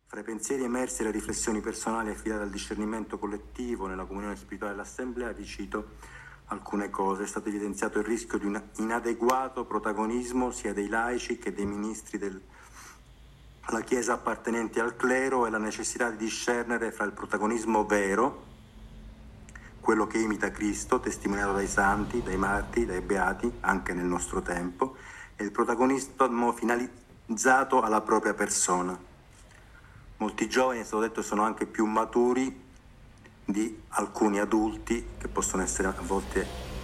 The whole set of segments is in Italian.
Fra i pensieri emersi e le riflessioni personali affidate al discernimento collettivo nella comunione spirituale dell'Assemblea, vi cito alcune cose. È stato evidenziato il rischio di un inadeguato protagonismo sia dei laici che dei ministri della Chiesa appartenenti al clero e la necessità di discernere fra il protagonismo vero, quello che imita Cristo, testimoniato dai santi, dai martiri, dai beati, anche nel nostro tempo, e il protagonismo finalizzato alla propria persona. Molti giovani, è stato detto, sono anche più maturi di alcuni adulti che possono essere a volte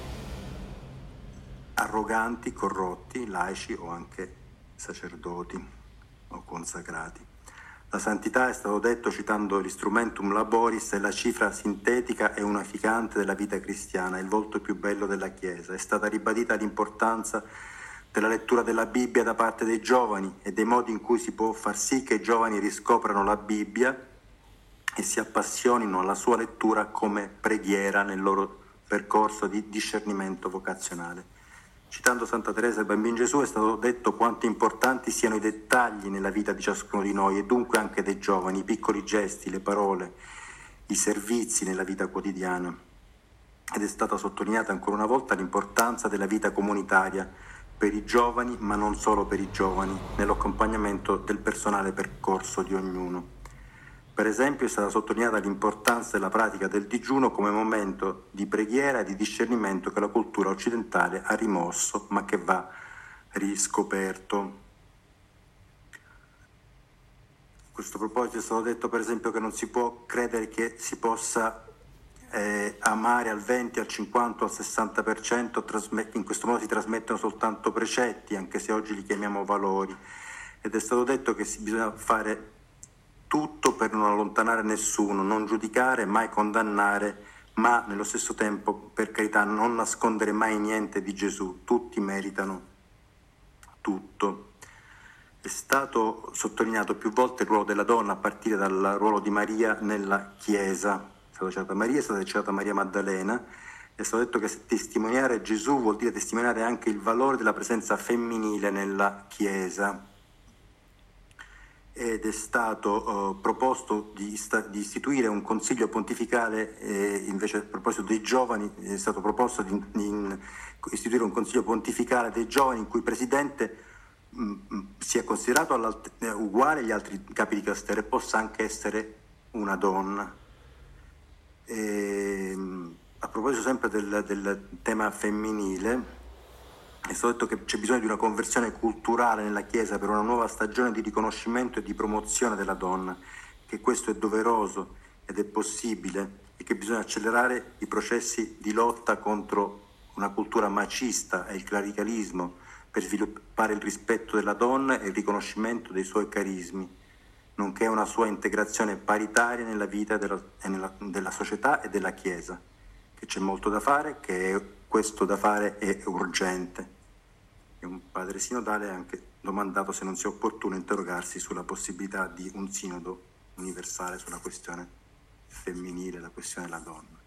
arroganti, corrotti, laici o anche sacerdoti o consacrati. La santità, è stato detto, citando l'Instrumentum Laboris, è la cifra sintetica e unificante della vita cristiana, il volto più bello della Chiesa. È stata ribadita l'importanza della lettura della Bibbia da parte dei giovani e dei modi in cui si può far sì che i giovani riscoprano la Bibbia e si appassionino alla sua lettura come preghiera nel loro percorso di discernimento vocazionale. Citando Santa Teresa del Bambino Gesù, è stato detto quanto importanti siano i dettagli nella vita di ciascuno di noi e dunque anche dei giovani, i piccoli gesti, le parole, i servizi nella vita quotidiana. Ed è stata sottolineata ancora una volta l'importanza della vita comunitaria per i giovani, ma non solo per i giovani, nell'accompagnamento del personale percorso di ognuno. Per esempio è stata sottolineata l'importanza della pratica del digiuno come momento di preghiera e di discernimento che la cultura occidentale ha rimosso, ma che va riscoperto. A questo proposito è stato detto per esempio che non si può credere che si possa amare al 20, al 50, al 60%, in questo modo si trasmettono soltanto precetti, anche se oggi li chiamiamo valori. Ed è stato detto che bisogna fare tutto per non allontanare nessuno, non giudicare, mai condannare, ma nello stesso tempo, per carità, non nascondere mai niente di Gesù. Tutti meritano tutto. È stato sottolineato più volte il ruolo della donna a partire dal ruolo di Maria nella Chiesa. È stata citata Maria, è stata citata Maria Maddalena. È stato detto che testimoniare Gesù vuol dire testimoniare anche il valore della presenza femminile nella Chiesa. Ed è stato proposto di istituire un consiglio pontificale, invece a proposito dei giovani è stato proposto di istituire un consiglio pontificale dei giovani in cui il presidente sia considerato uguale agli altri capi di dicastero e possa anche essere una donna. A proposito sempre del tema femminile, è stato detto che c'è bisogno di una conversione culturale nella Chiesa per una nuova stagione di riconoscimento e di promozione della donna, che questo è doveroso ed è possibile e che bisogna accelerare i processi di lotta contro una cultura macista e il clericalismo per sviluppare il rispetto della donna e il riconoscimento dei suoi carismi, nonché una sua integrazione paritaria nella vita della società e della Chiesa, che c'è molto da fare, che questo da fare è urgente. E un padre sinodale ha anche domandato se non sia opportuno interrogarsi sulla possibilità di un sinodo universale sulla questione femminile, la questione della donna.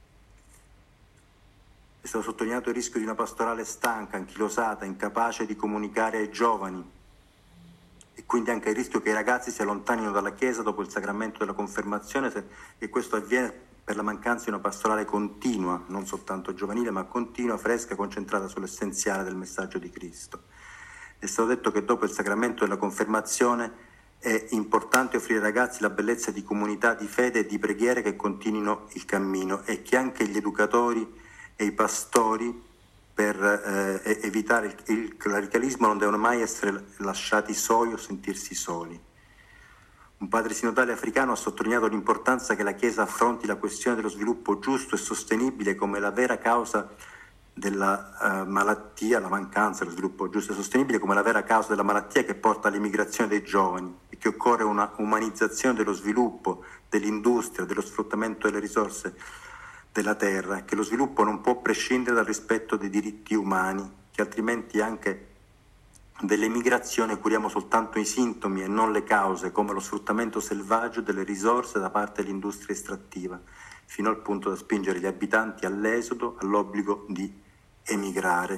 È stato sottolineato il rischio di una pastorale stanca, anchilosata, incapace di comunicare ai giovani, e quindi anche il rischio che i ragazzi si allontanino dalla Chiesa dopo il sacramento della confermazione, e questo avviene per la mancanza di una pastorale continua, non soltanto giovanile, ma continua, fresca, concentrata sull'essenziale del messaggio di Cristo. È stato detto che dopo il sacramento della confermazione è importante offrire ai ragazzi la bellezza di comunità di fede e di preghiere che continuino il cammino, e che anche gli educatori e i pastori, per evitare il clericalismo, non devono mai essere lasciati soli o sentirsi soli. Un padre sinodale africano ha sottolineato l'importanza che la Chiesa affronti la questione dello sviluppo giusto e sostenibile come la vera causa della malattia, la mancanza dello sviluppo giusto e sostenibile come la vera causa della malattia che porta all'immigrazione dei giovani, e che occorre una umanizzazione dello sviluppo, dell'industria, dello sfruttamento delle risorse della terra, che lo sviluppo non può prescindere dal rispetto dei diritti umani, che altrimenti anche dell'emigrazione curiamo soltanto i sintomi e non le cause, come lo sfruttamento selvaggio delle risorse da parte dell'industria estrattiva, fino al punto da spingere gli abitanti all'esodo, all'obbligo di emigrare.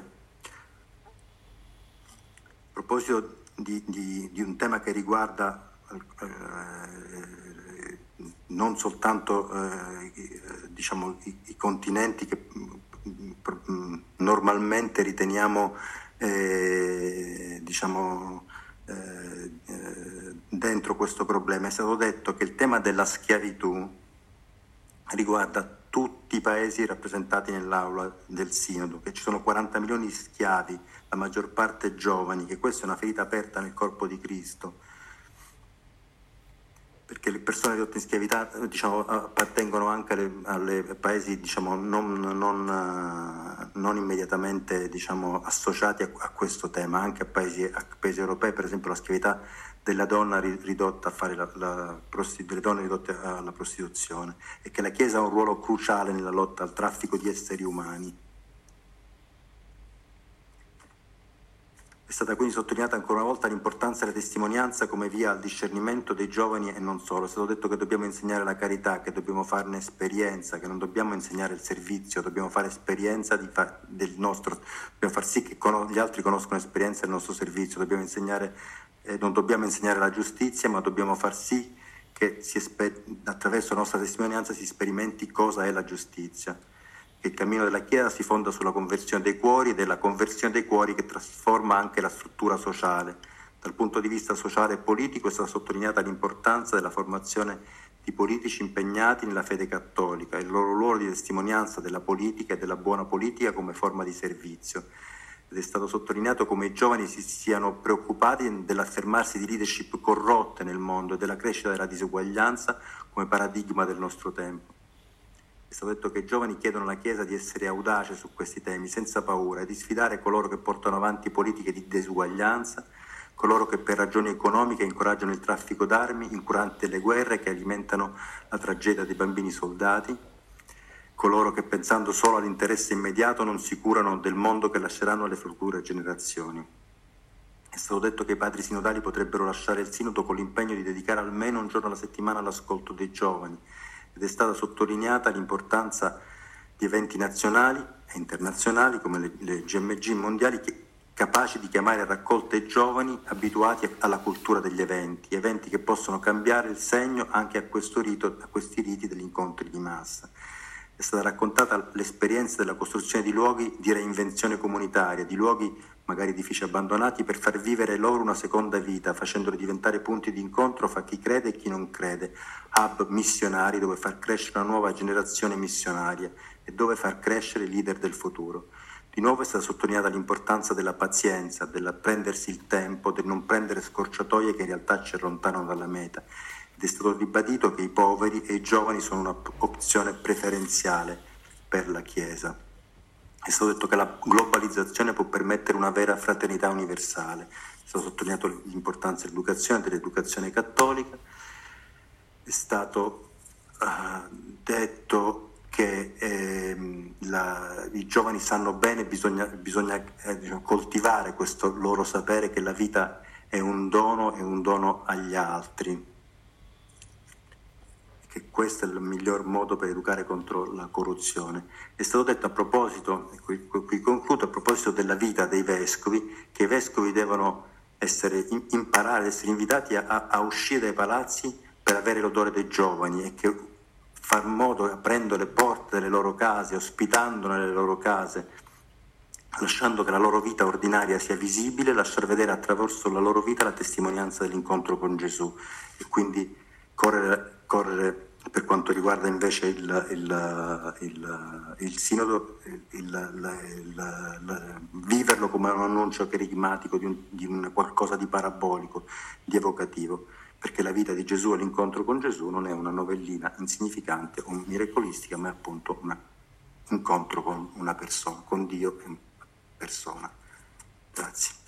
A proposito di un tema che riguarda non soltanto diciamo, i continenti che normalmente riteniamo diciamo, dentro questo problema. È stato detto che il tema della schiavitù riguarda tutti i paesi rappresentati nell'aula del Sinodo, che ci sono 40 milioni di schiavi, la maggior parte giovani, che questa è una ferita aperta nel corpo di Cristo, perché le persone ridotte in schiavità diciamo, appartengono anche alle paesi diciamo, non immediatamente diciamo, associati a questo tema, anche a paesi europei, per esempio la schiavità della donna ridotta a fare delle donne ridotte alla prostituzione, e che la Chiesa ha un ruolo cruciale nella lotta al traffico di esseri umani. È stata quindi sottolineata ancora una volta l'importanza della testimonianza come via al discernimento dei giovani e non solo. È stato detto che dobbiamo insegnare la carità, che dobbiamo farne esperienza, che non dobbiamo insegnare il servizio, dobbiamo fare esperienza del nostro, dobbiamo far sì che gli altri conoscano esperienza del nostro servizio, dobbiamo insegnare, non dobbiamo insegnare la giustizia, ma dobbiamo far sì che attraverso la nostra testimonianza si sperimenti cosa è la giustizia. Che il cammino della Chiesa si fonda sulla conversione dei cuori, della conversione dei cuori che trasforma anche la struttura sociale. Dal punto di vista sociale e politico è stata sottolineata l'importanza della formazione di politici impegnati nella fede cattolica, il loro ruolo di testimonianza della politica e della buona politica come forma di servizio. Ed è stato sottolineato come i giovani si siano preoccupati dell'affermarsi di leadership corrotte nel mondo e della crescita della disuguaglianza come paradigma del nostro tempo. È stato detto che i giovani chiedono alla Chiesa di essere audace su questi temi, senza paura, e di sfidare coloro che portano avanti politiche di disuguaglianza, coloro che per ragioni economiche incoraggiano il traffico d'armi, incurante le guerre che alimentano la tragedia dei bambini soldati, coloro che pensando solo all'interesse immediato non si curano del mondo che lasceranno alle future generazioni. È stato detto che i padri sinodali potrebbero lasciare il Sinodo con l'impegno di dedicare almeno un giorno alla settimana all'ascolto dei giovani, ed è stata sottolineata l'importanza di eventi nazionali e internazionali come le GMG mondiali capaci di chiamare a raccolte giovani abituati alla cultura degli eventi che possono cambiare il segno anche a questi riti degli incontri di massa. È stata raccontata l'esperienza della costruzione di luoghi di reinvenzione comunitaria, di luoghi magari edifici abbandonati, per far vivere loro una seconda vita, facendoli diventare punti di incontro fra chi crede e chi non crede, hub missionari dove far crescere una nuova generazione missionaria e dove far crescere i leader del futuro. Di nuovo è stata sottolineata l'importanza della pazienza, del prendersi il tempo, del non prendere scorciatoie che in realtà ci allontanano dalla meta. Ed è stato ribadito che i poveri e i giovani sono un'opzione preferenziale per la Chiesa. È stato detto che la globalizzazione può permettere una vera fraternità universale. È stato sottolineato l'importanza dell'educazione cattolica. È stato detto che i giovani sanno bene, bisogna coltivare questo loro sapere che la vita è un dono agli altri, che questo è il miglior modo per educare contro la corruzione. È stato detto a proposito, e qui concludo, a proposito della vita dei vescovi, che i vescovi devono imparare ad essere invitati a uscire dai palazzi per avere l'odore dei giovani, e che far modo, aprendo le porte delle loro case, ospitando nelle loro case, lasciando che la loro vita ordinaria sia visibile, lasciar vedere attraverso la loro vita la testimonianza dell'incontro con Gesù, e quindi correre per quanto riguarda invece il Sinodo, viverlo come un annuncio kerigmatico di un qualcosa di parabolico, di evocativo, perché la vita di Gesù e l'incontro con Gesù non è una novellina insignificante o miracolistica, ma è appunto un incontro con una persona, con Dio in persona. Grazie.